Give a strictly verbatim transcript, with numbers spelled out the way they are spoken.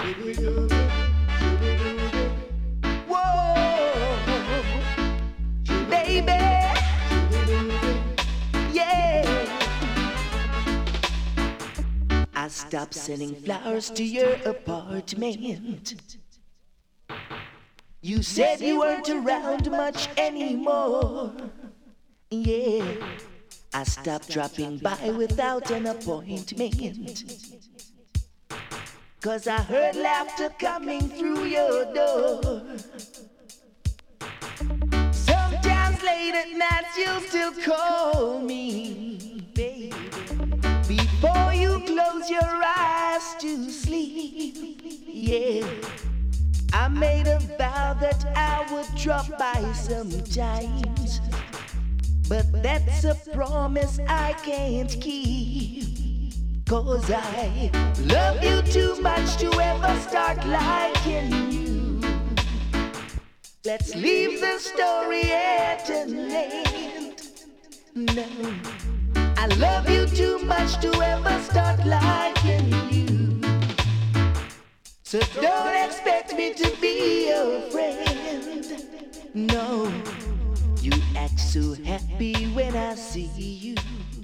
Whoa, baby, yeah. I stopped sending flowers to your apartment. You said you weren't around much anymore. Yeah, I stopped dropping by without an appointment. 'Cause I heard laughter coming through your door. Sometimes late at night you'll still call me, baby, before you close your eyes to sleep. Yeah, I made a vow that I would drop by sometimes, but that's a promise I can't keep. 'Cause I love you too much to ever start liking you. Let's leave the story at an end. No, I love you too much to ever start liking you. So don't expect me to be your friend. No, you act so happy when I see you.